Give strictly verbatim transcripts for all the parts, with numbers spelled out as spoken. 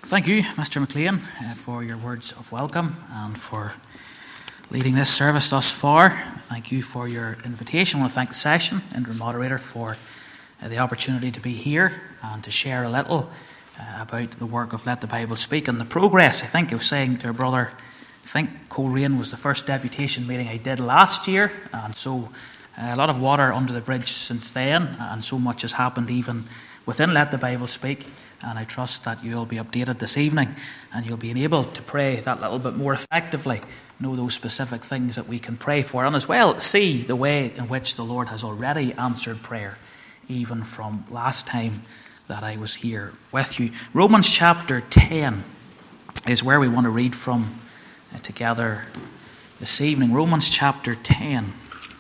Thank you, Mister McLean, uh, for your words of welcome and for leading this service thus far. Thank you for your invitation. I want to thank the session and the moderator for uh, the opportunity to be here and to share a little uh, about the work of Let the Bible Speak and the progress. I think I was saying to a brother, I think Coleraine was the first deputation meeting I did last year, and so uh, a lot of water under the bridge since then, and so much has happened even within Let the Bible Speak. And I trust that you'll be updated this evening and you'll be able to pray that little bit more effectively, know those specific things that we can pray for, and as well see the way in which the Lord has already answered prayer, even from last time that I was here with you. Romans chapter ten is where we want to read from uh, together this evening. Romans chapter ten.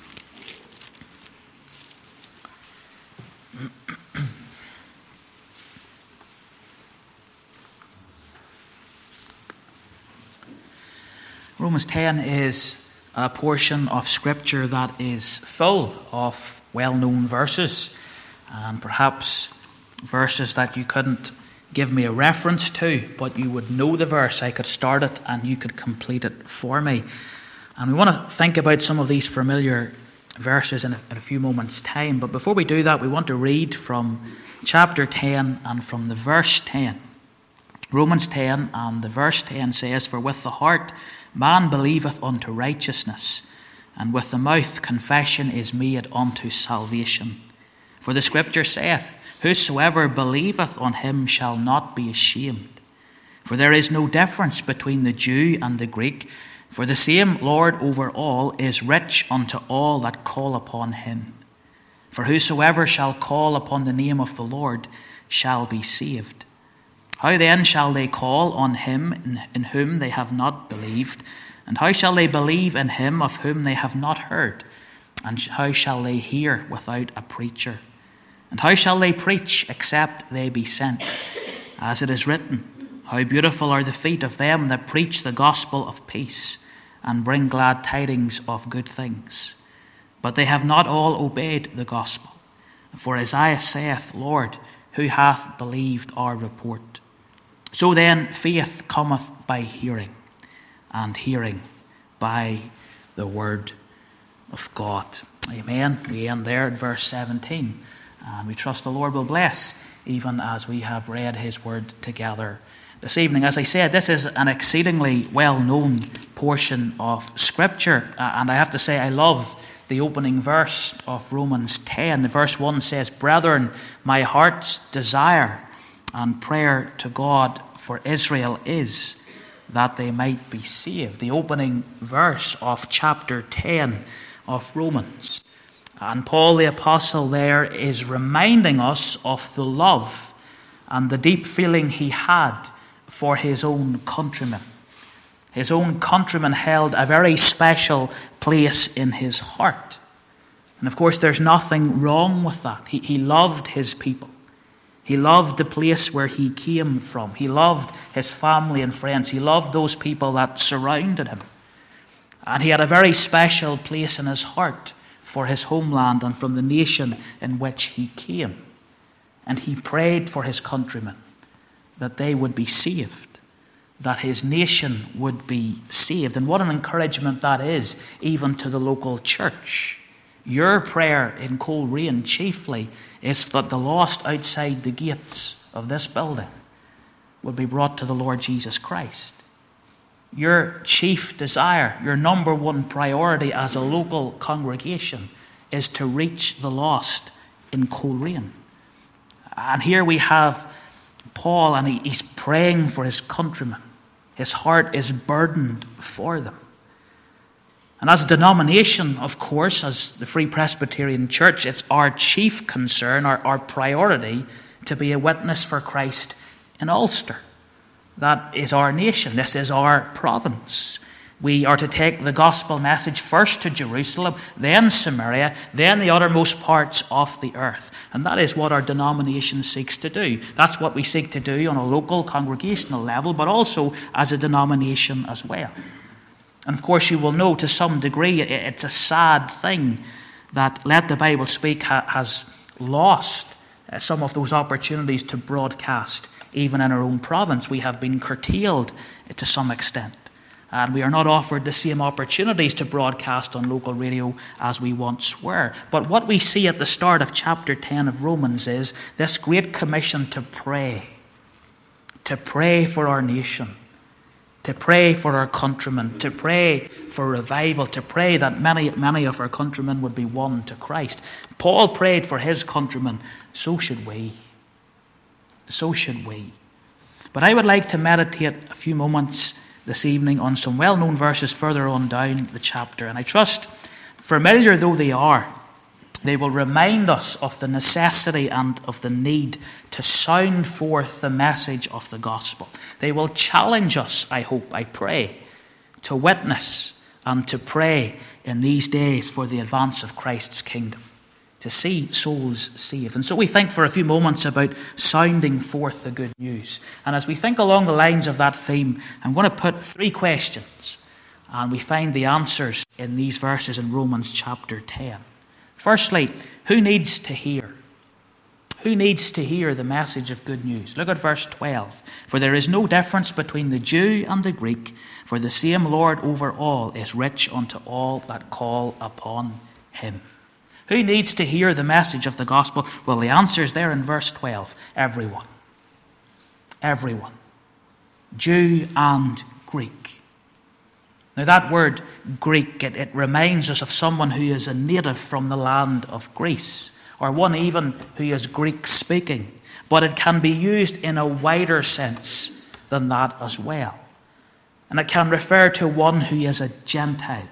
Romans ten is a portion of Scripture that is full of well-known verses, and perhaps verses that you couldn't give me a reference to, but you would know the verse. I could start it and you could complete it for me. And we want to think about some of these familiar verses in a, in a few moments' time. But before we do that, we want to read from chapter ten and from the verse ten. Romans ten and the verse ten says, "For with the heart man believeth unto righteousness, and with the mouth confession is made unto salvation. For the Scripture saith, Whosoever believeth on him shall not be ashamed. For there is no difference between the Jew and the Greek, for the same Lord over all is rich unto all that call upon him. For whosoever shall call upon the name of the Lord shall be saved. How then shall they call on him in, in whom they have not believed? And how shall they believe in him of whom they have not heard? And how shall they hear without a preacher? And how shall they preach except they be sent? As it is written, How beautiful are the feet of them that preach the gospel of peace, and bring glad tidings of good things. But they have not all obeyed the gospel. For Isaiah saith, Lord, who hath believed our report? So then faith cometh by hearing, and hearing by the word of God." Amen. We end there at verse seventeen. And we trust the Lord will bless even as we have read his word together this evening. As I said, this is an exceedingly well-known portion of Scripture. Uh, and I have to say, I love the opening verse of Romans ten. The verse one says, "Brethren, my heart's desire and prayer to God for Israel is that they might be saved." The opening verse of chapter ten of Romans. And Paul the Apostle there is reminding us of the love and the deep feeling he had for his own countrymen. His own countrymen held a very special place in his heart. And of course, there's nothing wrong with that. He, he loved his people. He loved the place where he came from. He loved his family and friends. He loved those people that surrounded him. And he had a very special place in his heart for his homeland and from the nation in which he came. And he prayed for his countrymen that they would be saved, that his nation would be saved. And what an encouragement that is, even to the local church. Your prayer in Coleraine chiefly is that the lost outside the gates of this building would be brought to the Lord Jesus Christ. Your chief desire, your number one priority as a local congregation is to reach the lost in Coleraine. And here we have Paul, and he, he's praying for his countrymen. His heart is burdened for them. And as a denomination, of course, as the Free Presbyterian Church, it's our chief concern, our, our priority, to be a witness for Christ in Ulster. That is our nation. This is our province. We are to take the gospel message first to Jerusalem, then Samaria, then the uttermost parts of the earth. And that is what our denomination seeks to do. That's what we seek to do on a local congregational level, but also as a denomination as well. And of course, you will know to some degree it's a sad thing that Let the Bible Speak has lost some of those opportunities to broadcast even in our own province, we have been curtailed to some extent. And we are not offered the same opportunities to broadcast on local radio as we once were. But what we see at the start of chapter ten of Romans is this great commission to pray. To pray for our nation. To pray for our countrymen. To pray for revival. To pray that many, many of our countrymen would be won to Christ. Paul prayed for his countrymen. So should we. So should we. But I would like to meditate a few moments this evening on some well-known verses further on down the chapter. And I trust, familiar though they are, they will remind us of the necessity and of the need to sound forth the message of the gospel. They will challenge us, I hope, I pray, to witness and to pray in these days for the advance of Christ's kingdom, to see souls saved. And so we think for a few moments about sounding forth the good news. And as we think along the lines of that theme, I'm going to put three questions. And we find the answers in these verses in Romans chapter ten. Firstly, who needs to hear? Who needs to hear the message of good news? Look at verse twelve. For there is no difference between the Jew and the Greek, for the same Lord over all is rich unto all that call upon him. Who needs to hear the message of the gospel? Well, the answer is there in verse twelve. Everyone. Everyone. Jew and Greek. Now that word Greek, it, it reminds us of someone who is a native from the land of Greece, or one even who is Greek-speaking. But it can be used in a wider sense than that as well. And it can refer to one who is a Gentile.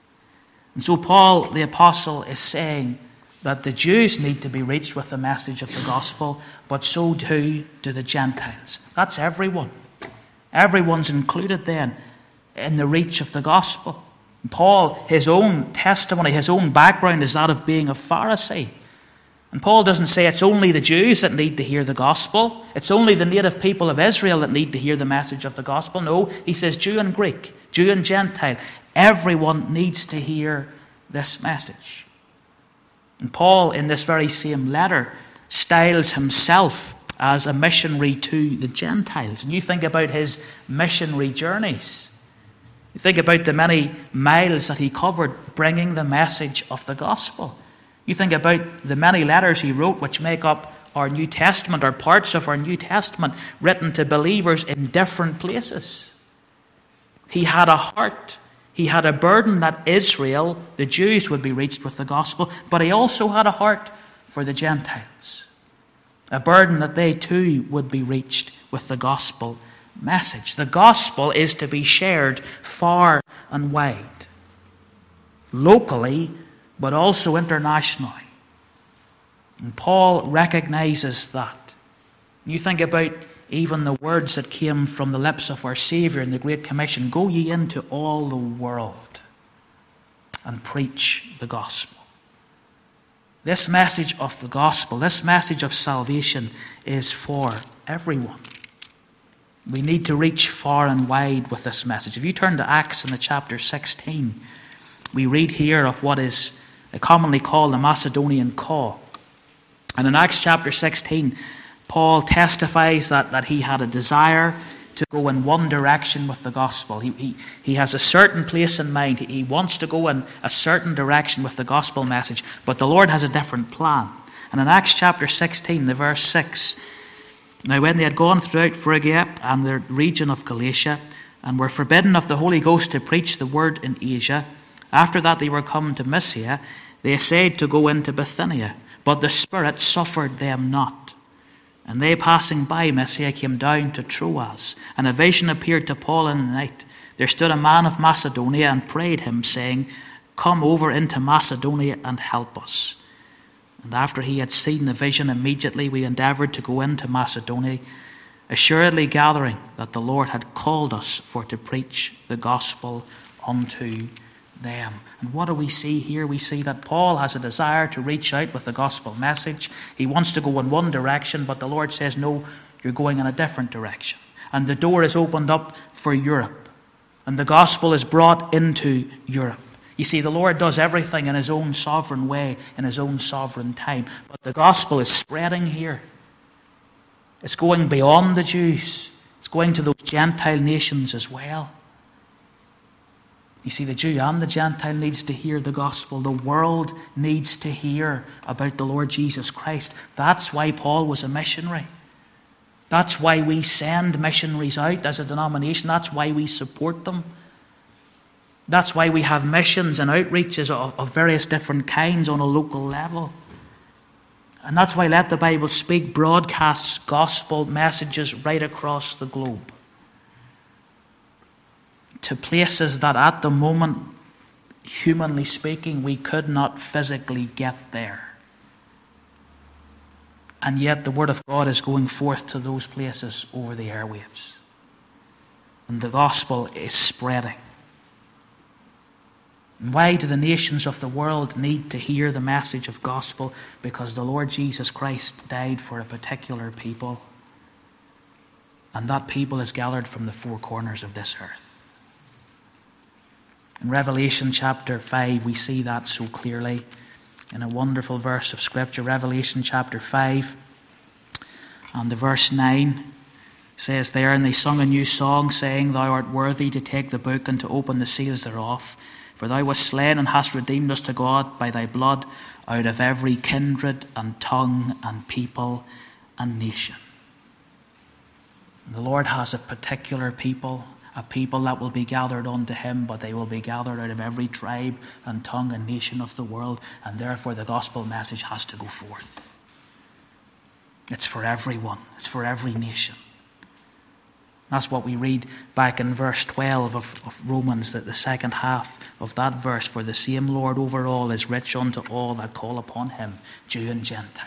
And so Paul, the apostle, is saying that the Jews need to be reached with the message of the gospel, but so too do the Gentiles. That's everyone. Everyone's included then in the reach of the gospel. Paul, his own testimony, his own background is that of being a Pharisee. And Paul doesn't say it's only the Jews that need to hear the gospel. It's only the native people of Israel that need to hear the message of the gospel. No, he says Jew and Greek, Jew and Gentile. Everyone needs to hear this message. And Paul, in this very same letter, styles himself as a missionary to the Gentiles. And you think about his missionary journeys. You think about the many miles that he covered bringing the message of the gospel. You think about the many letters he wrote which make up our New Testament, or parts of our New Testament, written to believers in different places. He had a heart. He had a burden that Israel, the Jews, would be reached with the gospel, but he also had a heart for the Gentiles. A burden that they too would be reached with the gospel message. The gospel is to be shared far and wide, locally, but also internationally. And Paul recognizes that. You think about even the words that came from the lips of our Savior in the Great Commission: go ye into all the world and preach the gospel. This message of the gospel, this message of salvation, is for everyone. We need to reach far and wide with this message. If you turn to Acts in the chapter sixteen, we read here of what is commonly called the Macedonian call. And in Acts chapter sixteen, Paul testifies that, that he had a desire to go in one direction with the gospel. He, he, he has a certain place in mind. He, he wants to go in a certain direction with the gospel message, but the Lord has a different plan. And in Acts chapter sixteen, the verse six, now when they had gone throughout Phrygia and the region of Galatia, and were forbidden of the Holy Ghost to preach the word in Asia, after that they were come to Mysia, they essayed to go into Bithynia, but the Spirit suffered them not. And they, passing by Mysia, came down to Troas, and a vision appeared to Paul in the night. There stood a man of Macedonia and prayed him, saying, come over into Macedonia and help us. And after he had seen the vision, immediately we endeavoured to go into Macedonia, assuredly gathering that the Lord had called us for to preach the gospel unto them. And what do we see here? We see that Paul has a desire to reach out with the gospel message. He wants to go in one direction, but the Lord says, no, you're going in a different direction. And the door is opened up for Europe. And the gospel is brought into Europe. You see, the Lord does everything in his own sovereign way, in his own sovereign time. But the gospel is spreading here. It's going beyond the Jews. It's going to those Gentile nations as well. You see, the Jew and the Gentile needs to hear the gospel. The world needs to hear about the Lord Jesus Christ. That's why Paul was a missionary. That's why we send missionaries out as a denomination. That's why we support them. That's why we have missions and outreaches of, of various different kinds on a local level. And that's why Let the Bible Speak broadcasts gospel messages right across the globe, to places that at the moment, humanly speaking, we could not physically get there. And yet the Word of God is going forth to those places over the airwaves. And the gospel is spreading. And why do the nations of the world need to hear the message of gospel? Because the Lord Jesus Christ died for a particular people. And that people is gathered from the four corners of this earth. In Revelation chapter five, we see that so clearly in a wonderful verse of Scripture. Revelation chapter five and the verse nine says there, "And they sung a new song, saying, Thou art worthy to take the book and to open the seals thereof. For thou wast slain and hast redeemed us to God by thy blood out of every kindred and tongue and people and nation." And the Lord has a particular people, a people that will be gathered unto him, but they will be gathered out of every tribe and tongue and nation of the world, and therefore the gospel message has to go forth. It's for everyone. It's for every nation. That's what we read back in verse twelve of, of Romans, that the second half of that verse, "For the same Lord over all is rich unto all that call upon him, Jew and Gentile."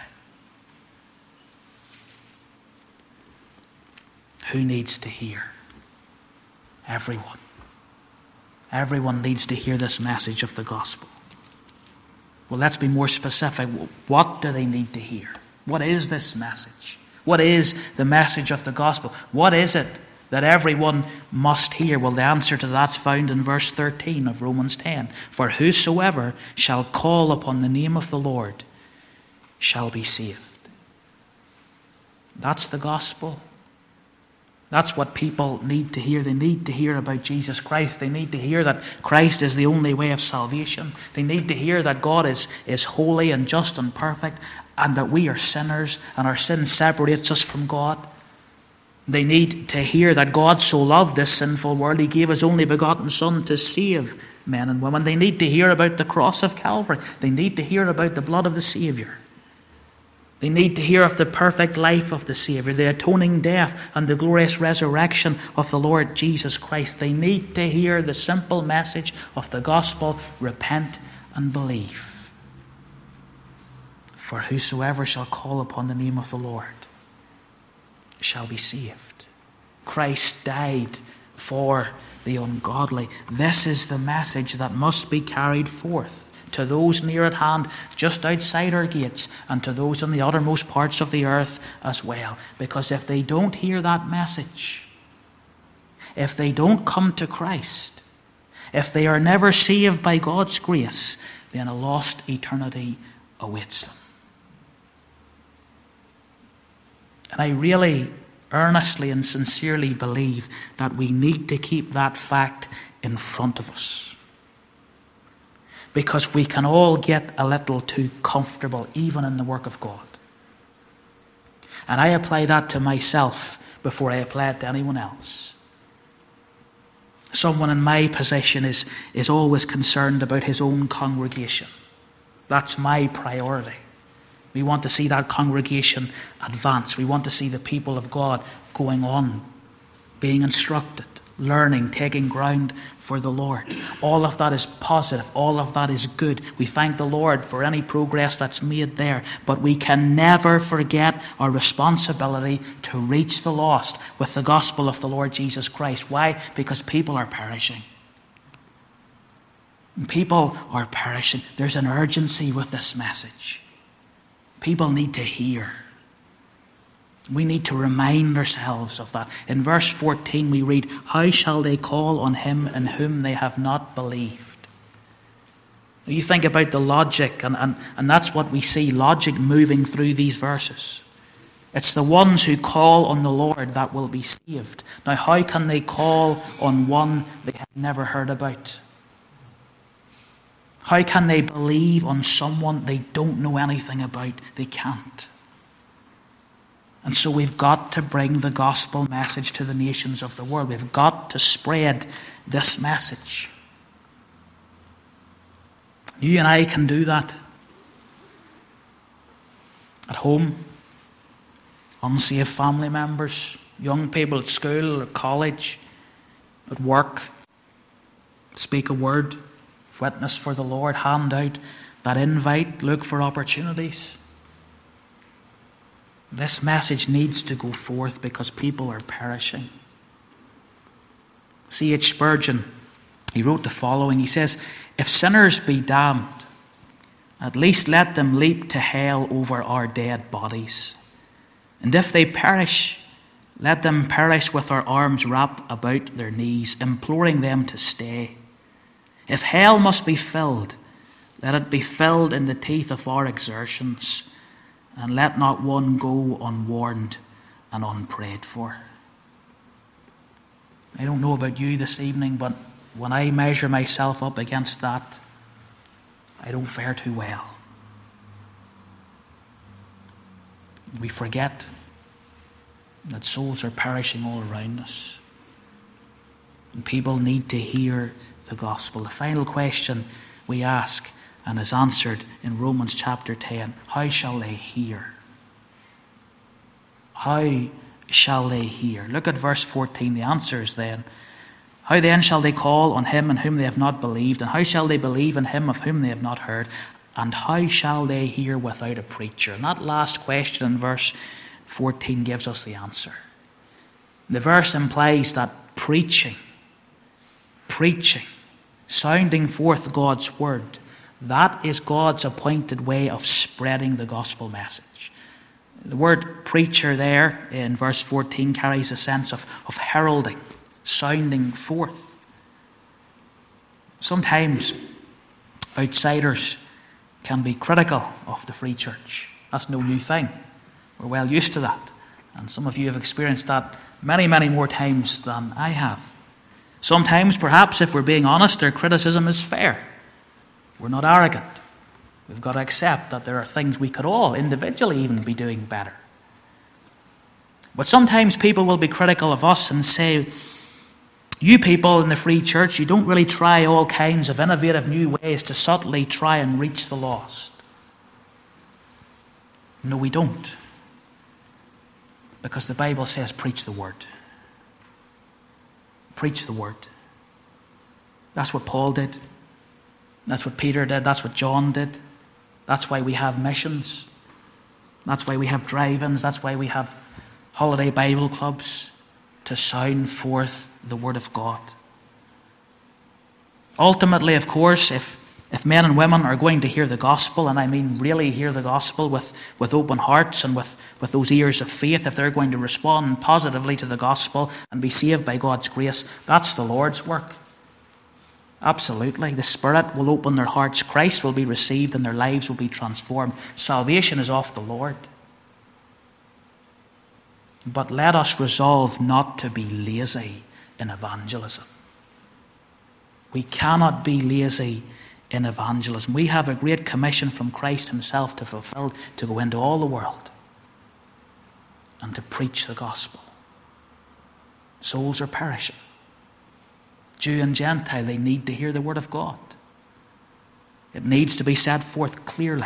Who needs to hear? Everyone. Everyone needs to hear this message of the gospel. Well, let's be more specific. What do they need to hear? What is this message? What is the message of the gospel? What is it that everyone must hear? Well, the answer to that's found in verse thirteen of Romans ten. "For whosoever shall call upon the name of the Lord shall be saved." That's the gospel. That's what people need to hear. They need to hear about Jesus Christ. They need to hear that Christ is the only way of salvation. They need to hear that God is, is holy and just and perfect, and that we are sinners and our sin separates us from God. They need to hear that God so loved this sinful world, he gave his only begotten Son to save men and women. They need to hear about the cross of Calvary. They need to hear about the blood of the Saviour. They need to hear of the perfect life of the Saviour, the atoning death and the glorious resurrection of the Lord Jesus Christ. They need to hear the simple message of the gospel: repent and believe. For whosoever shall call upon the name of the Lord shall be saved. Christ died for the ungodly. This is the message that must be carried forth to those near at hand, just outside our gates, and to those in the uttermost parts of the earth as well. Because if they don't hear that message, if they don't come to Christ, if they are never saved by God's grace, then a lost eternity awaits them. And I really earnestly and sincerely believe that we need to keep that fact in front of us. Because we can all get a little too comfortable, even in the work of God. And I apply that to myself before I apply it to anyone else. Someone in my position is, is always concerned about his own congregation. That's my priority. We want to see that congregation advance. We want to see the people of God going on, being instructed, learning, taking ground for the Lord. All of that is positive. All of that is good. We thank the Lord for any progress that's made there. But we can never forget our responsibility to reach the lost with the gospel of the Lord Jesus Christ. Why? Because people are perishing. People are perishing. There's an urgency with this message. People need to hear. We need to remind ourselves of that. In verse fourteen we read, "How shall they call on him in whom they have not believed?" You think about the logic, and, and, and that's what we see, logic moving through these verses. It's the ones who call on the Lord that will be saved. Now, how can they call on one they have never heard about? How can they believe on someone they don't know anything about? They can't. And so we've got to bring the gospel message to the nations of the world. We've got to spread this message. You and I can do that. At home, unsaved family members, young people at school or college, at work, speak a word, witness for the Lord, hand out that invite, look for opportunities. This message needs to go forth because people are perishing. C H Spurgeon, he wrote the following. He says, "If sinners be damned, at least let them leap to hell over our dead bodies. And if they perish, let them perish with our arms wrapped about their knees, imploring them to stay. If hell must be filled, let it be filled in the teeth of our exertions, and let not one go unwarned and unprayed for." I don't know about you this evening, but when I measure myself up against that, I don't fare too well. We forget that souls are perishing all around us. And people need to hear the gospel. The final question we ask and is answered in Romans chapter ten. How shall they hear? How shall they hear? Look at verse fourteen. The answer is then, "How then shall they call on him in whom they have not believed? And how shall they believe in him of whom they have not heard? And how shall they hear without a preacher?" And that last question in verse fourteen gives us the answer. The verse implies that preaching, preaching, sounding forth God's word, that is God's appointed way of spreading the gospel message. The word preacher there in verse fourteen carries a sense of, of heralding, sounding forth. Sometimes outsiders can be critical of the free church. That's no new thing. We're well used to that. And some of you have experienced that many, many more times than I have. Sometimes, perhaps, if we're being honest, their criticism is fair. We're not arrogant. We've got to accept that there are things we could all individually even be doing better. But sometimes people will be critical of us and say, "You people in the free church, you don't really try all kinds of innovative new ways to subtly try and reach the lost." No, we don't. Because the Bible says, preach the word. Preach the word. That's what Paul did. That's what Peter did. That's what John did. That's why we have missions. That's why we have drive-ins. That's why we have holiday Bible clubs, to sound forth the word of God. Ultimately, of course, if, if men and women are going to hear the gospel, and I mean really hear the gospel with, with open hearts and with, with those ears of faith, if they're going to respond positively to the gospel and be saved by God's grace, that's the Lord's work. Absolutely. The Spirit will open their hearts. Christ will be received and their lives will be transformed. Salvation is of the Lord. But let us resolve not to be lazy in evangelism. We cannot be lazy in evangelism. We have a great commission from Christ himself to fulfill, to go into all the world and to preach the gospel. Souls are perishing. Jew and Gentile, they need to hear the word of God. It needs to be set forth clearly.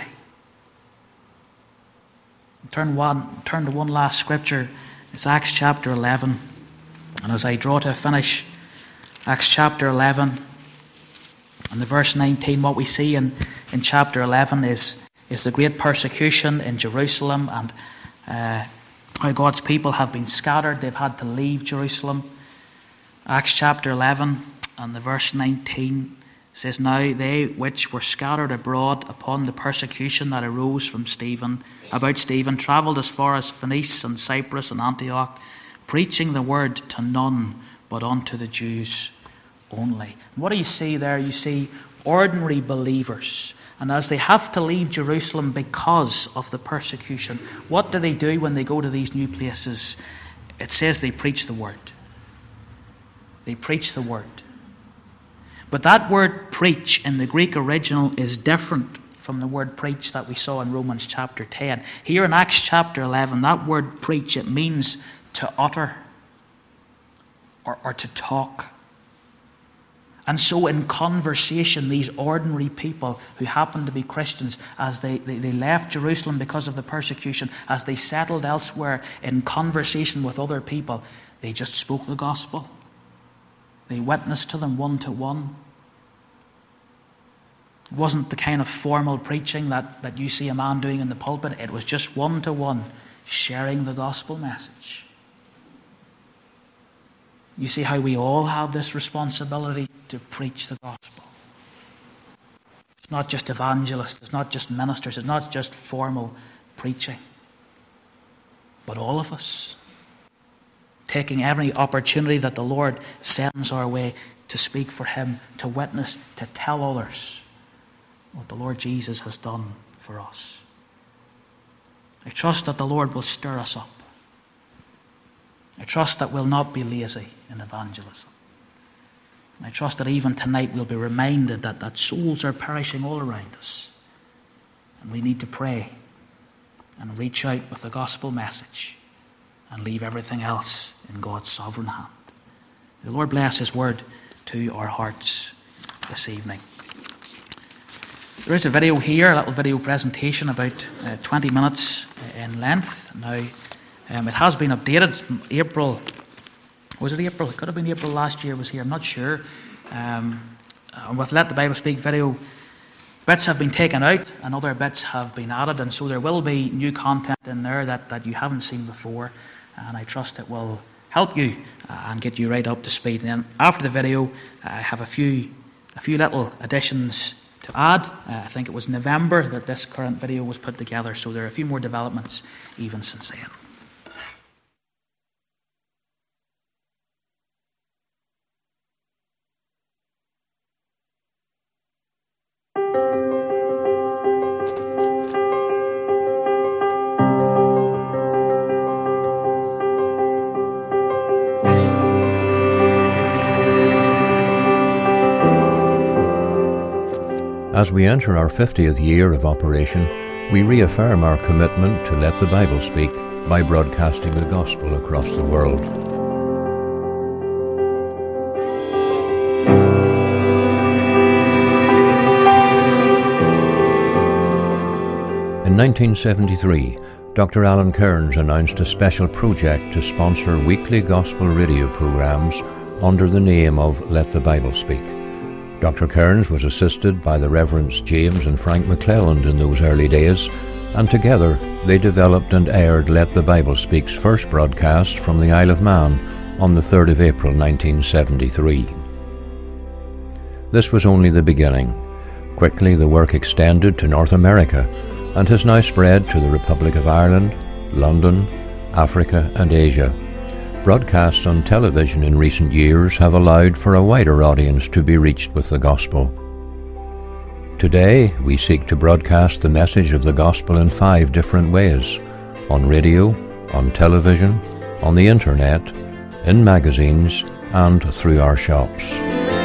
Turn one, turn to one last scripture. It's Acts chapter eleven. And as I draw to a finish, Acts chapter eleven and the verse nineteen, what we see in, in chapter eleven is, is the great persecution in Jerusalem and uh, how God's people have been scattered. They've had to leave Jerusalem. Acts chapter eleven and the verse nineteen says, "Now they which were scattered abroad upon the persecution that arose from Stephen, about Stephen, travelled as far as Phoenice and Cyprus and Antioch, preaching the word to none but unto the Jews only." And what do you see there? You see ordinary believers, And as they have to leave Jerusalem because of the persecution, what do they do when they go to these new places? It says they preach the word. They preach the word. But that word preach in the Greek original is different from the word preach that we saw in Romans chapter ten. Here in Acts chapter eleven, that word preach, it means to utter or, or to talk. And so in conversation, these ordinary people who happened to be Christians, as they, they, they left Jerusalem because of the persecution, as they settled elsewhere in conversation with other people, they just spoke the gospel. They witnessed to them one to one. It wasn't the kind of formal preaching that, that you see a man doing in the pulpit. It was just one to one, sharing the gospel message. You see how we all have this responsibility to preach the gospel. It's not just evangelists, it's not just ministers, it's not just formal preaching. But all of us, taking every opportunity that the Lord sends our way to speak for Him, to witness, to tell others what the Lord Jesus has done for us. I trust that the Lord will stir us up. I trust that we'll not be lazy in evangelism. I trust that even tonight we'll be reminded that, that souls are perishing all around us. And we need to pray and reach out with the gospel message and leave everything else in God's sovereign hand. The Lord bless His word to our hearts this evening. There is a video here, a little video presentation, about uh, twenty minutes in length. Now, Um, it has been updated from April. Was it April? It could have been April last year was here. I'm not sure. Um, and with Let the Bible Speak video, bits have been taken out and other bits have been added. And so there will be new content in there that, that you haven't seen before. And I trust it will help you uh, and get you right up to speed. And then after the video, I have a few, a few little additions to add. Uh, I think it was November that this current video was put together. So there are a few more developments even since then. As we enter our fiftieth year of operation, we reaffirm our commitment to Let the Bible Speak by broadcasting the gospel across the world. In nineteen seventy-three, Doctor Alan Cairns announced a special project to sponsor weekly gospel radio programs under the name of Let the Bible Speak. Doctor Cairns was assisted by the Reverends James and Frank McClelland in those early days, and together they developed and aired Let the Bible Speak's first broadcast from the Isle of Man on the third of April nineteen seventy-three. This was only the beginning. Quickly the work extended to North America and has now spread to the Republic of Ireland, London, Africa and Asia. Broadcasts on television in recent years have allowed for a wider audience to be reached with the gospel. Today, we seek to broadcast the message of the gospel in five different ways: on radio, on television, on the internet, in magazines, and through our shops.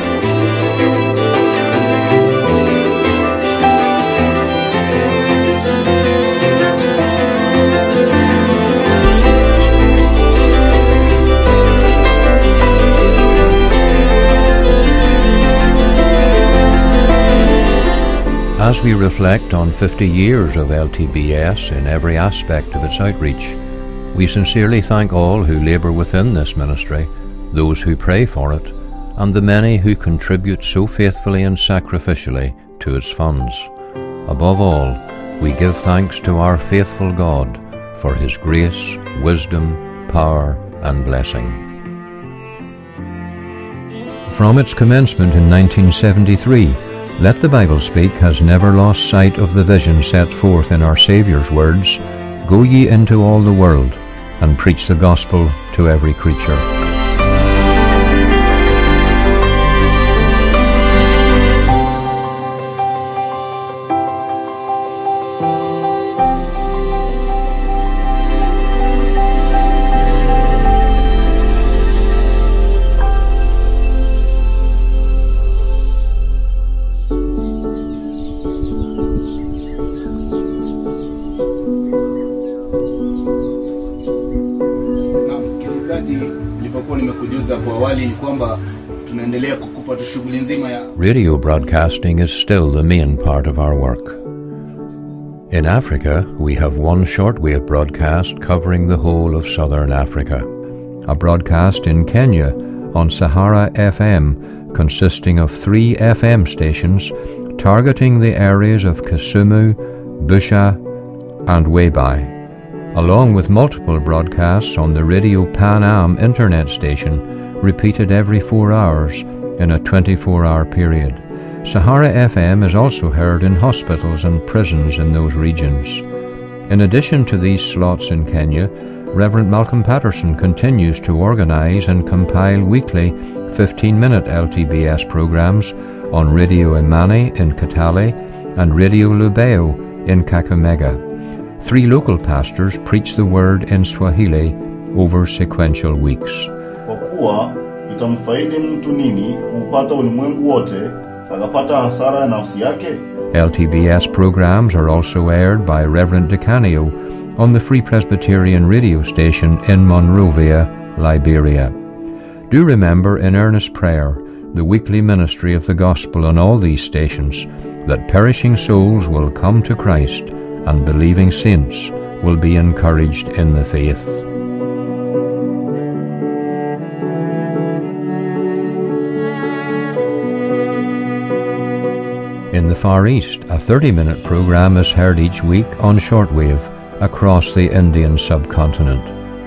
As we reflect on fifty years of L T B S in every aspect of its outreach, we sincerely thank all who labour within this ministry, those who pray for it, and the many who contribute so faithfully and sacrificially to its funds. Above all, we give thanks to our faithful God for His grace, wisdom, power, and blessing. From its commencement in nineteen seventy-three, Let the Bible Speak has never lost sight of the vision set forth in our Saviour's words, "Go ye into all the world, and preach the gospel to every creature." nilipokuwa nimekujuza hapo awali ni kwamba tunaendelea kukupa tu shughuli nzima ya radio broadcasting is still the main part of our work. In Africa, we have one shortwave broadcast covering the whole of southern Africa. A broadcast in Kenya on Sahara F M, consisting of three F M stations targeting the areas of Kisumu, Busha and Weibai, along with multiple broadcasts on the Radio Pan Am internet station, repeated every four hours in a twenty-four hour period. Sahara F M is also heard in hospitals and prisons in those regions. In addition to these slots in Kenya, Reverend Malcolm Patterson continues to organise and compile weekly fifteen minute L T B S programmes on Radio Imani in Kitale and Radio Lubeo in Kakamega. Three local pastors preach the word in Swahili over sequential weeks. Kwa kuwa itamfaidi mtu nini kupata ulimwengu wote akapata hasara ya nafsi yake? L T B S programs are also aired by Reverend Decanio on the Free Presbyterian radio station in Monrovia, Liberia. Do remember in earnest prayer the weekly ministry of the gospel on all these stations, that perishing souls will come to Christ and believing saints will be encouraged in the faith. In the Far East, a thirty minute program is heard each week on shortwave across the Indian subcontinent.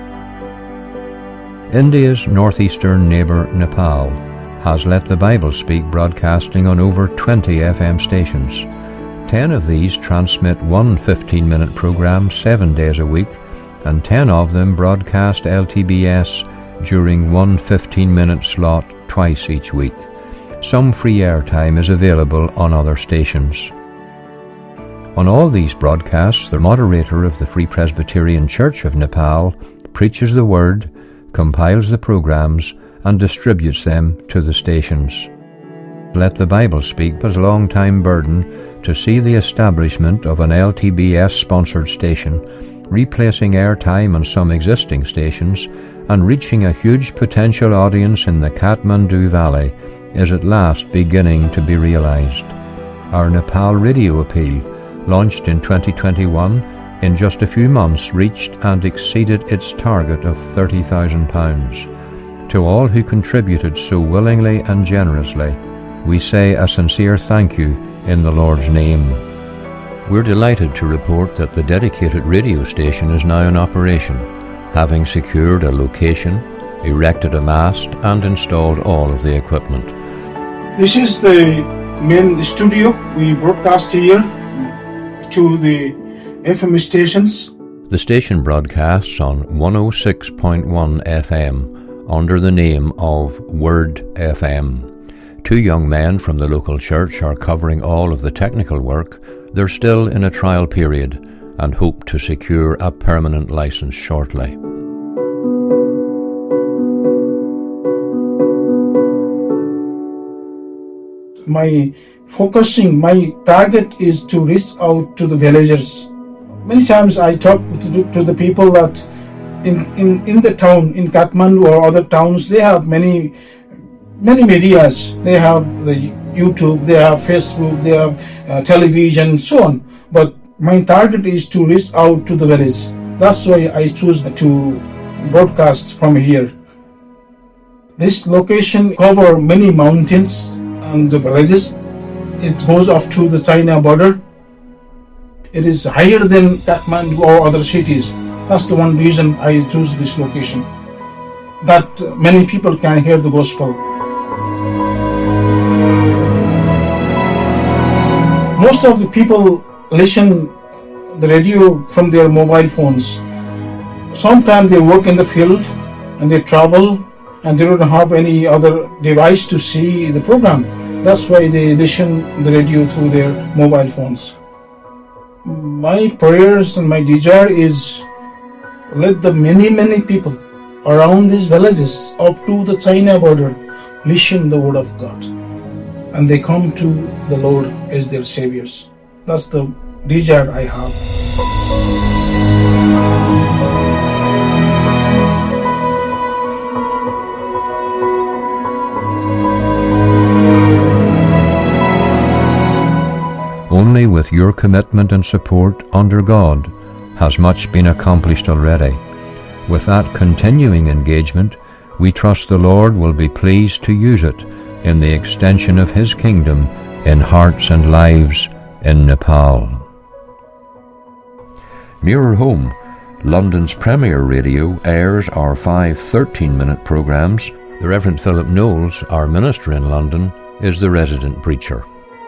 India's northeastern neighbour Nepal has Let the Bible Speak broadcasting on over twenty F M stations. Ten of these transmit one fifteen minute program seven days a week, and ten of them broadcast L T B S during one fifteen minute slot twice each week. Some free airtime is available on other stations. On all these broadcasts, the moderator of the Free Presbyterian Church of Nepal preaches the word, compiles the programs, and distributes them to the stations. Let the Bible Speak was a long-time burden to see the establishment of an L T B S-sponsored station, replacing airtime on some existing stations, and reaching a huge potential audience in the Kathmandu Valley is at last beginning to be realised. Our Nepal radio appeal, launched in twenty twenty-one, in just a few months reached and exceeded its target of thirty thousand pounds. To all who contributed so willingly and generously, we say a sincere thank you in the Lord's name. We're delighted to report that the dedicated radio station is now in operation, having secured a location, erected a mast, and installed all of the equipment. This is the main studio. We broadcast here to the F M stations. The station broadcasts on one oh six point one F M under the name of Word F M. Two young men from the local church are covering all of the technical work. They're still in a trial period and hope to secure a permanent license shortly. My focusing, my target is to reach out to the villagers. Many times I talk to, to the people that in, in, in the town, in Kathmandu or other towns, they have many many medias. They have the YouTube, they have Facebook, they have uh, television, so on. But my target is to reach out to the village. That's why I choose to broadcast from here. This location covers many mountains and the villages. It goes up to the China border. It is higher than Kathmandu or other cities. That's the one reason I choose this location, that many people can hear the gospel. Most of the people listen the radio from their mobile phones. Sometimes they work in the field and they travel and they don't have any other device to see the program. That's why they listen the radio through their mobile phones. My prayers and my desire is let the many, many people around these villages up to the China border listen the word of God, and they come to the Lord as their saviors. That's the desire I have. with your commitment and support under God, has much been accomplished already. With that continuing engagement, we trust the Lord will be pleased to use it in the extension of His kingdom in hearts and lives in Nepal. Nearer home, London's Premier Radio airs our five thirteen-minute programmes. The Reverend Philip Knowles, our minister in London, is the resident preacher.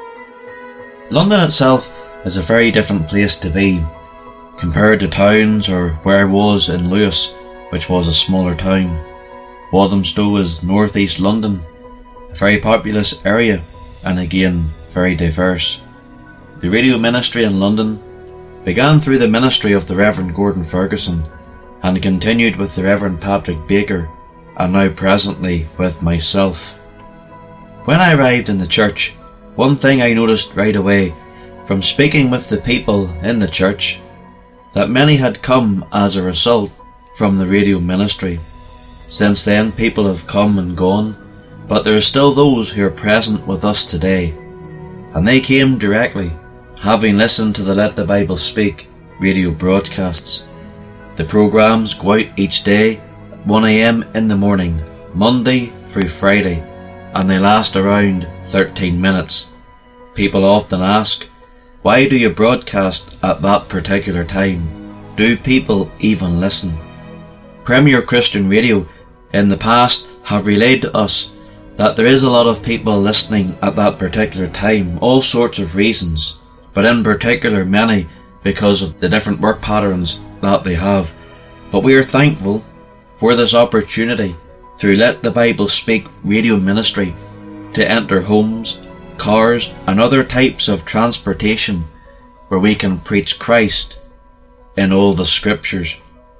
London itself is a very different place to be, compared to towns or where I was in Lewis, which was a smaller town. Walthamstow is northeast London, a very populous area and again very diverse. The radio ministry in London began through the ministry of the Reverend Gordon Ferguson and continued with the Reverend Patrick Baker, and now presently with myself. When I arrived in the church, one thing I noticed right away from speaking with the people in the church, that many had come as a result from the radio ministry. Since then people have come and gone, but there are still those who are present with us today, and they came directly, having listened to the Let the Bible Speak radio broadcasts. The programmes go out each day at one a m in the morning, Monday through Friday, and they last around thirteen minutes. People often ask, why do you broadcast at that particular time? Do people even listen? Premier Christian Radio in the past have relayed to us that there is a lot of people listening at that particular time, all sorts of reasons, but in particular many because of the different work patterns that they have. But we are thankful for this opportunity through Let the Bible Speak radio ministry to enter homes, cars and other types of transportation where we can preach Christ in all the scriptures.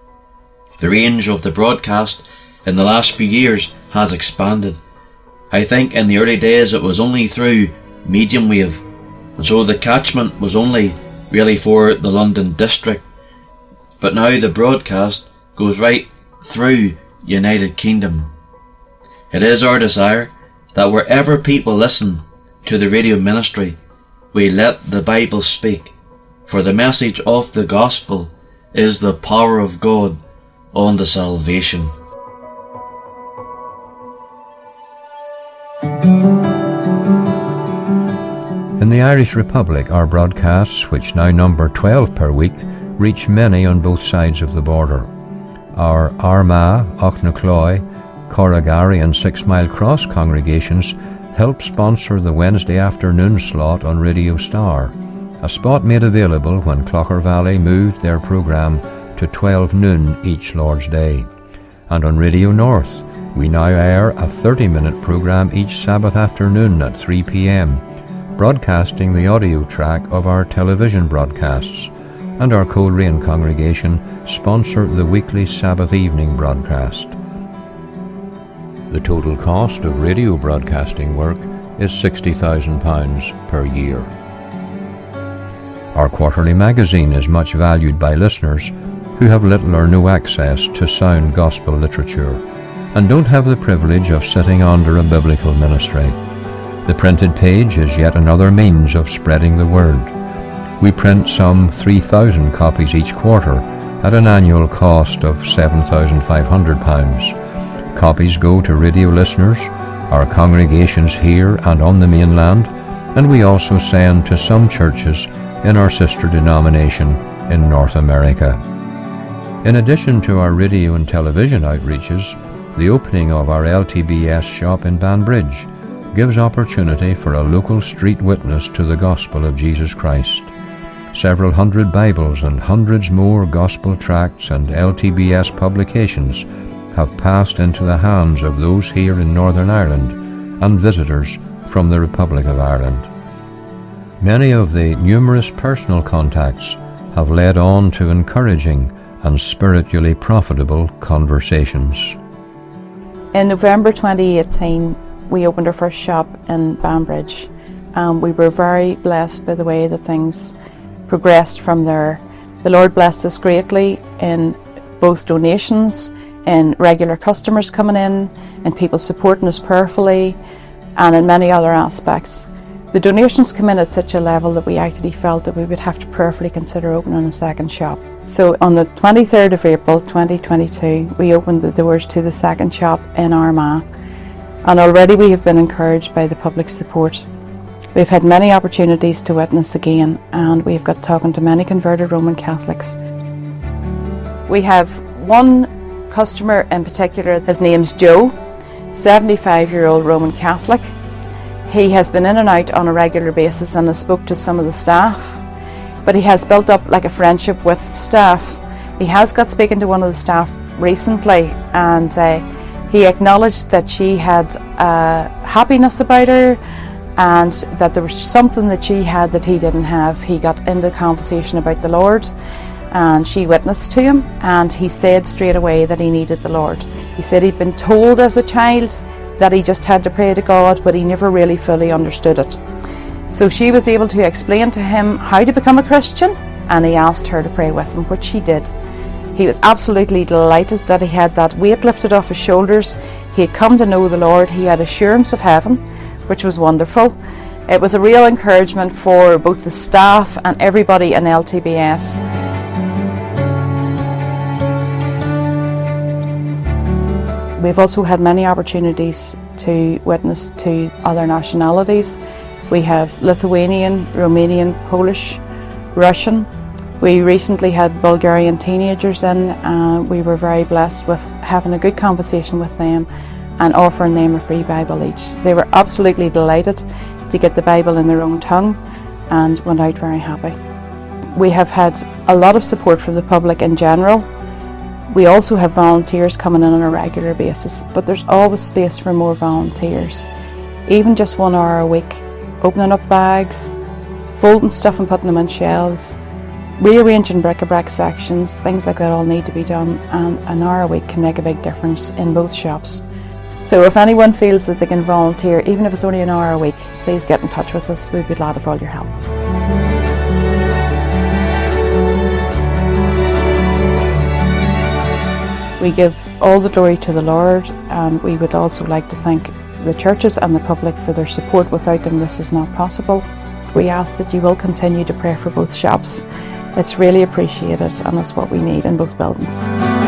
The range of the broadcast in the last few years has expanded. I think in the early days it was only through medium wave, and so the catchment was only really for the London district, but now the broadcast goes right through United Kingdom. It is our desire that wherever people listen to the radio ministry, we let the Bible speak, for the message of the gospel is the power of God unto salvation. In the Irish Republic, our broadcasts, which now number twelve per week, reach many on both sides of the border. Our Armagh, Auchnacoy, Corrigary and Six Mile Cross congregations help sponsor the Wednesday afternoon slot on Radio Star, a spot made available when Clocher Valley moved their programme to twelve noon each Lord's Day. And on Radio North, we now air a thirty-minute programme each Sabbath afternoon at three p m, broadcasting the audio track of our television broadcasts, and our Coleraine congregation sponsor the weekly Sabbath evening broadcast. The total cost of radio broadcasting work is sixty thousand pounds per year. Our quarterly magazine is much valued by listeners who have little or no access to sound gospel literature and don't have the privilege of sitting under a biblical ministry. The printed page is yet another means of spreading the word. We print some three thousand copies each quarter at an annual cost of seven thousand five hundred pounds. Copies go to radio listeners, our congregations here and on the mainland, and we also send to some churches in our sister denomination in North America. In addition to our radio and television outreaches, the opening of our L T B S shop in Banbridge gives opportunity for a local street witness to the gospel of Jesus Christ. Several hundred Bibles and hundreds more gospel tracts and L T B S publications have passed into the hands of those here in Northern Ireland and visitors from the Republic of Ireland. Many of the numerous personal contacts have led on to encouraging and spiritually profitable conversations. In November twenty eighteen, we opened our first shop in Banbridge. Um, we were very blessed by the way that things progressed from there. The Lord blessed us greatly in both donations, in regular customers coming in, and people supporting us prayerfully, and in many other aspects. The donations come in at such a level that we actually felt that we would have to prayerfully consider opening a second shop. So on the twenty-third of April twenty twenty-two, we opened the doors to the second shop in Armagh, and already we have been encouraged by the public support. We've had many opportunities to witness again, and we've got talking to many converted Roman Catholics. We have one customer in particular. His name's Joe, seventy-five-year-old Roman Catholic. He has been in and out on a regular basis and has spoke to some of the staff, but he has built up like a friendship with staff. He has got speaking to one of the staff recently, and uh, he acknowledged that she had uh, happiness about her, and that there was something that she had that he didn't have. He got into conversation about the Lord, and she witnessed to him, and he said straight away that he needed the Lord. He said he'd been told as a child that he just had to pray to God, but he never really fully understood it. So she was able to explain to him how to become a Christian, and he asked her to pray with him, which she did. He was absolutely delighted that he had that weight lifted off his shoulders. He had come to know the Lord. He had assurance of heaven, which was wonderful. It was a real encouragement for both the staff and everybody in L T B S. We've also had many opportunities to witness to other nationalities. We have Lithuanian, Romanian, Polish, Russian. We recently had Bulgarian teenagers in, and we were very blessed with having a good conversation with them and offering them a free Bible each. They were absolutely delighted to get the Bible in their own tongue and went out very happy. We have had a lot of support from the public in general. We also have volunteers coming in on a regular basis, but there's always space for more volunteers. Even just one hour a week, opening up bags, folding stuff and putting them on shelves, rearranging bric-a-brac sections, things like that all need to be done, and an hour a week can make a big difference in both shops. So if anyone feels that they can volunteer, even if it's only an hour a week, please get in touch with us. We'd be glad of all your help. We give all the glory to the Lord, and we would also like to thank the churches and the public for their support. Without them, this is not possible. We ask that you will continue to pray for both shops. It's really appreciated, and it's what we need in both buildings.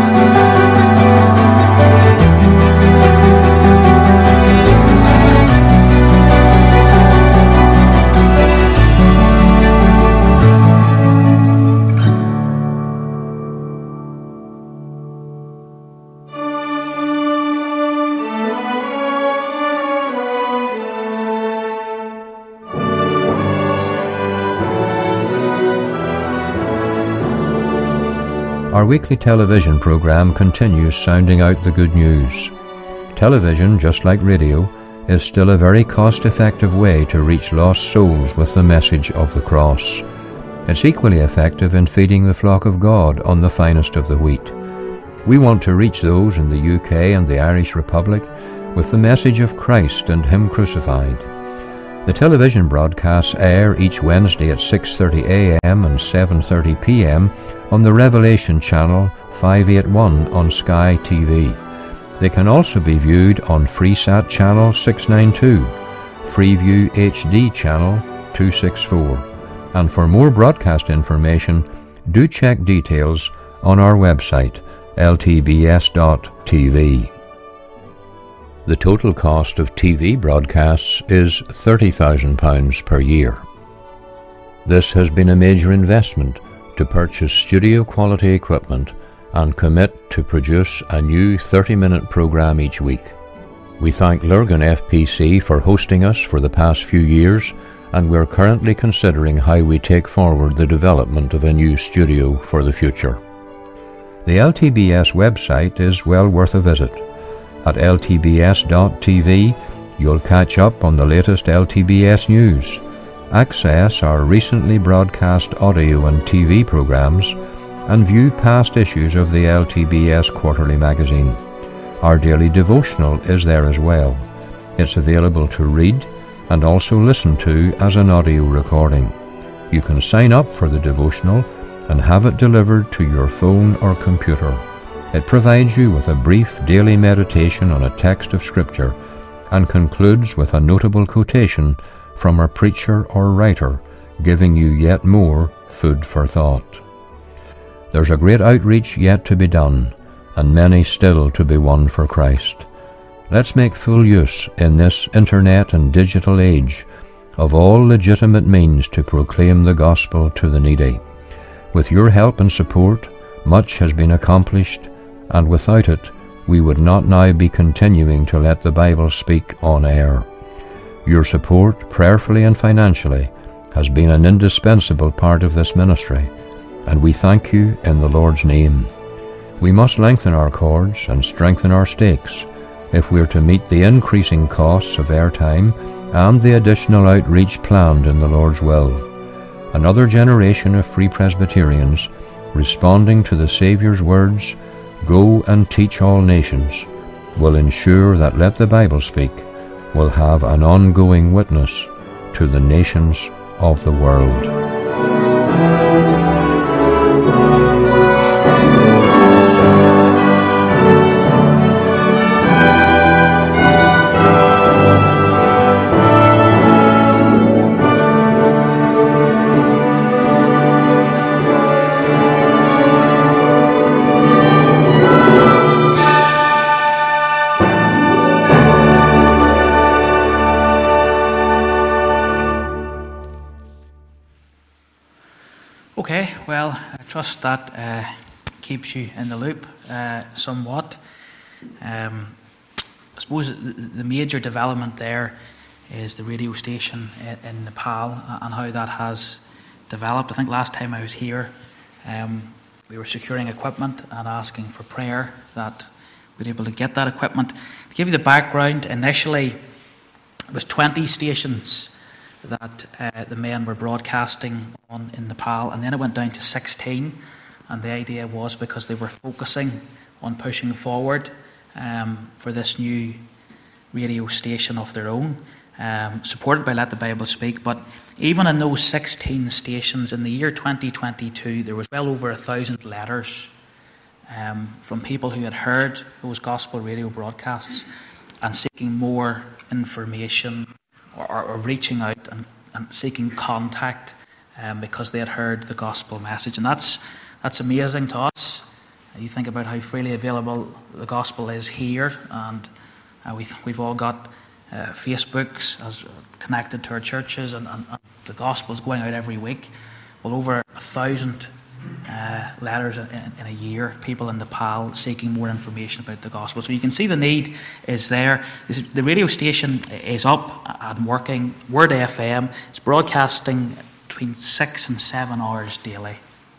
Our weekly television programme continues sounding out the good news. Television, just like radio, is still a very cost-effective way to reach lost souls with the message of the cross. It's equally effective in feeding the flock of God on the finest of the wheat. We want to reach those in the U K and the Irish Republic with the message of Christ and Him crucified. The television broadcasts air each Wednesday at six thirty a m and seven thirty p m on the Revelation Channel five eighty-one on Sky T V. They can also be viewed on Freesat Channel six ninety-two, Freeview H D Channel two sixty-four. And for more broadcast information, do check details on our website, l t b s dot t v. The total cost of T V broadcasts is thirty thousand pounds per year. This has been a major investment to purchase studio quality equipment and commit to produce a new thirty minute programme each week. We thank Lurgan F P C for hosting us for the past few years, and we're currently considering how we take forward the development of a new studio for the future. The L T B S website is well worth a visit. At l t b s dot t v, you'll catch up on the latest L T B S news, access our recently broadcast audio and T V programmes, and view past issues of the L T B S Quarterly magazine. Our daily devotional is there as well. It's available to read and also listen to as an audio recording. You can sign up for the devotional and have it delivered to your phone or computer. It provides you with a brief daily meditation on a text of Scripture and concludes with a notable quotation from a preacher or writer giving you yet more food for thought. There's a great outreach yet to be done, and many still to be won for Christ. Let's make full use in this internet and digital age of all legitimate means to proclaim the gospel to the needy. With your help and support, much has been accomplished, and without it, we would not now be continuing to let the Bible speak on air. Your support, prayerfully and financially, has been an indispensable part of this ministry, and we thank you in the Lord's name. We must lengthen our cords and strengthen our stakes if we are to meet the increasing costs of airtime and the additional outreach planned in the Lord's will. Another generation of Free Presbyterians, responding to the Saviour's words, "Go and teach all nations," will ensure that Let the Bible Speak will have an ongoing witness to the nations of the world. Okay, well, I trust that uh, keeps you in the loop uh, somewhat. Um, I suppose the, the major development there is the radio station in, in Nepal and how that has developed. I think last time I was here, um, we were securing equipment and asking for prayer that we'd be able to get that equipment. To give you the background, initially it was twenty stations that uh, the men were broadcasting on in Nepal, and then it went down to sixteen, and the idea was because they were focusing on pushing forward um, for this new radio station of their own, um, supported by Let the Bible Speak. But even in those sixteen stations, in the year twenty twenty-two, there was well over a thousand letters um, from people who had heard those gospel radio broadcasts and seeking more information, Or, or reaching out and, and seeking contact um, because they had heard the gospel message. And that's that's amazing to us. You think about how freely available the gospel is here, and uh, we've, we've all got uh, Facebooks as connected to our churches, and, and, and the gospel is going out every week. Well, over a thousand uh, letters in, in a year, people in Nepal seeking more information about the gospel. So you can see the need is there. This, the radio station is up and working. Word F M. It's broadcasting between six and seven hours daily,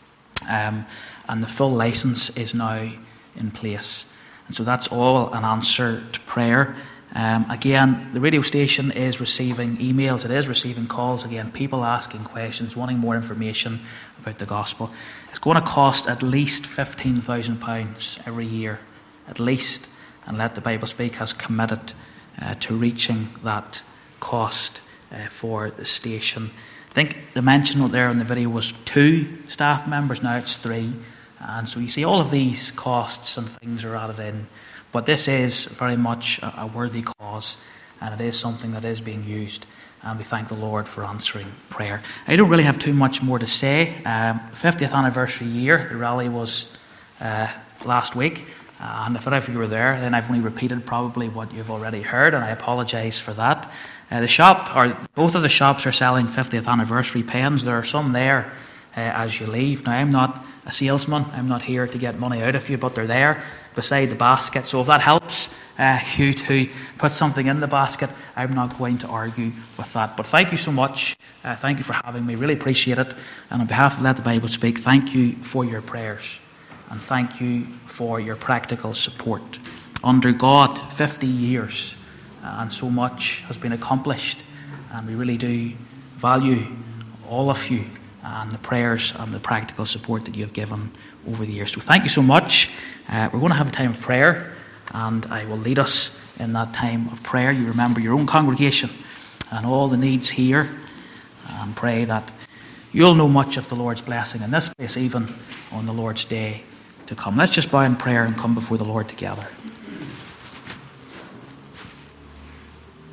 um, and the full license is now in place. And so that's all an answer to prayer. Um, again, the radio station is receiving emails, it is receiving calls, again, people asking questions, wanting more information about the gospel. It's going to cost at least fifteen thousand pounds every year, at least, and Let the Bible Speak has committed uh, to reaching that cost uh, for the station. I think the mention there in the video was two staff members, now it's three, and so you see all of these costs and things are added in. But this is very much a worthy cause, and it is something that is being used, and we thank the Lord for answering prayer. I don't really have too much more to say. Um, fiftieth anniversary year, the rally was uh, last week, uh, and if any of you were there, then I've only repeated probably what you've already heard, and I apologise for that. Uh, the shop, or both of the shops, are selling fiftieth anniversary pens. There are some there uh, as you leave. Now, I'm not a salesman. I'm not here to get money out of you, but they're there beside the basket. So if that helps uh, you to put something in the basket, I'm not going to argue with that. But thank you so much. Uh, thank you for having me. Really appreciate it. And on behalf of Let the Bible Speak, thank you for your prayers. And thank you for your practical support. Under God, fifty years, uh, and so much has been accomplished. And we really do value all of you and the prayers and the practical support that you have given over the years. So thank you so much. Uh, we're going to have a time of prayer, and I will lead us in that time of prayer. You remember your own congregation and all the needs here, and pray that you'll know much of the Lord's blessing in this place, even on the Lord's day to come. Let's just bow in prayer and come before the Lord together.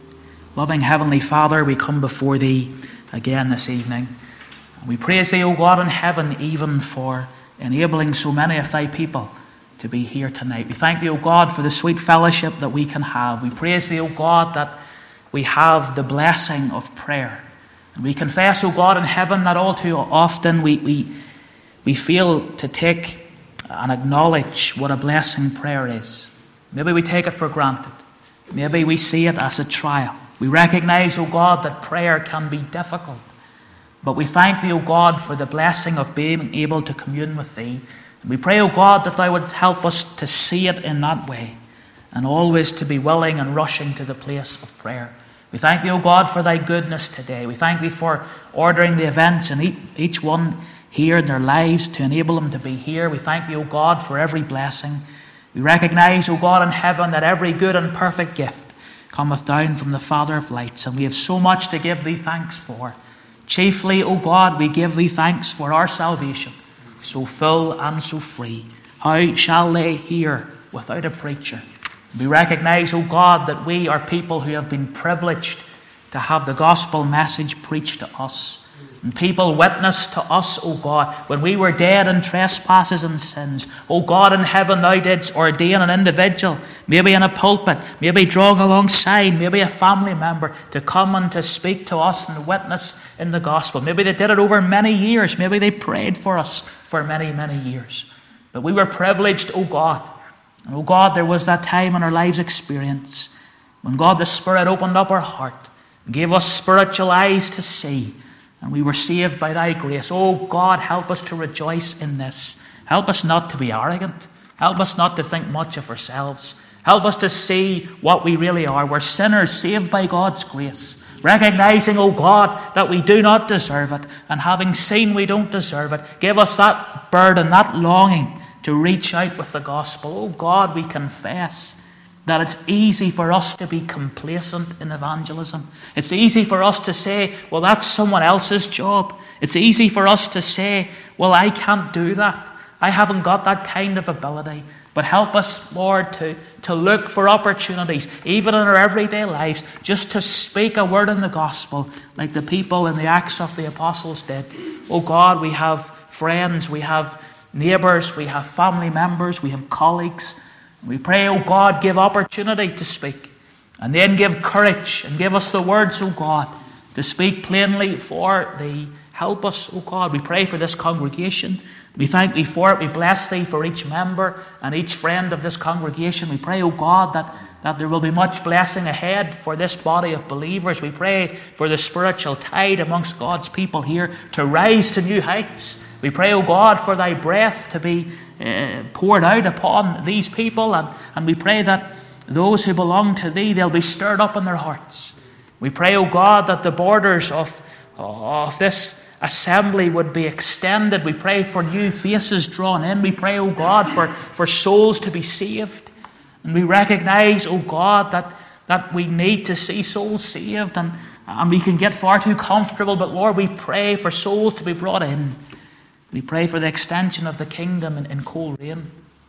Loving Heavenly Father, we come before Thee again this evening. We praise Thee, O God in heaven, even for enabling so many of Thy people to be here tonight. We thank Thee, O God, for the sweet fellowship that we can have. We praise Thee, O God, that we have the blessing of prayer. And we confess, O God in heaven, that all too often we, we, we fail to take and acknowledge what a blessing prayer is. Maybe we take it for granted. Maybe we see it as a trial. We recognize, O God, that prayer can be difficult. But we thank Thee, O God, for the blessing of being able to commune with Thee. And we pray, O God, that Thou would help us to see it in that way and always to be willing and rushing to the place of prayer. We thank Thee, O God, for Thy goodness today. We thank Thee for ordering the events in each one here in their lives to enable them to be here. We thank Thee, O God, for every blessing. We recognize, O God in heaven, that every good and perfect gift cometh down from the Father of lights, and we have so much to give Thee thanks for. Chiefly, O God, we give Thee thanks for our salvation, so full and so free. How shall they hear without a preacher? We recognize, O God, that we are people who have been privileged to have the gospel message preached to us. And people witness to us, O God, when we were dead in trespasses and sins. O God in heaven, Thou didst ordain an individual, maybe in a pulpit, maybe drawing alongside, maybe a family member, to come and to speak to us and witness in the gospel. Maybe they did it over many years. Maybe they prayed for us for many, many years. But we were privileged, O God. And O God, there was that time in our lives' experience when God the Spirit opened up our heart and gave us spiritual eyes to see. And we were saved by Thy grace. Oh God, help us to rejoice in this. Help us not to be arrogant. Help us not to think much of ourselves. Help us to see what we really are. We're sinners saved by God's grace. Recognizing, oh God, that we do not deserve it. And having seen we don't deserve it, give us that burden, that longing to reach out with the gospel. Oh God, we confess that it's easy for us to be complacent in evangelism. It's easy for us to say, well, that's someone else's job. It's easy for us to say, well, I can't do that. I haven't got that kind of ability. But help us, Lord, to, to look for opportunities, even in our everyday lives, just to speak a word in the gospel, like the people in the Acts of the Apostles did. Oh God, we have friends, we have neighbours, we have family members, we have colleagues. We pray, oh God, give opportunity to speak, and then give courage and give us the words, oh God, to speak plainly for Thee. Help us, oh God. We pray for this congregation. We thank Thee for it. We bless Thee for each member and each friend of this congregation. We pray, oh God, that, that there will be much blessing ahead for this body of believers. We pray for the spiritual tide amongst God's people here to rise to new heights. We pray, oh God, for Thy breath to be uh, poured out upon these people, and, and we pray that those who belong to Thee, they'll be stirred up in their hearts. We pray, oh God, that the borders of, of this assembly would be extended. We pray for new faces drawn in. We pray, oh God, for, for souls to be saved. And we recognize, oh God, that, that we need to see souls saved, and, and we can get far too comfortable, but Lord, we pray for souls to be brought in. We pray for the extension of the kingdom in, in Coleraine.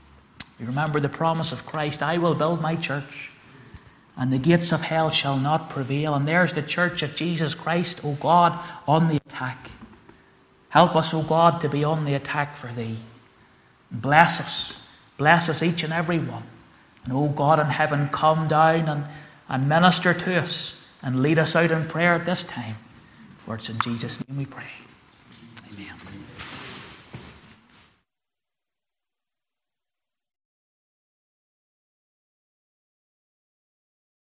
We remember the promise of Christ, I will build my church, and the gates of hell shall not prevail. And there's the church of Jesus Christ, O God, on the attack. Help us, O God, to be on the attack for Thee. Bless us. Bless us each and every one. And O God in heaven, come down and, and minister to us and lead us out in prayer at this time. For it's in Jesus' name we pray. Amen.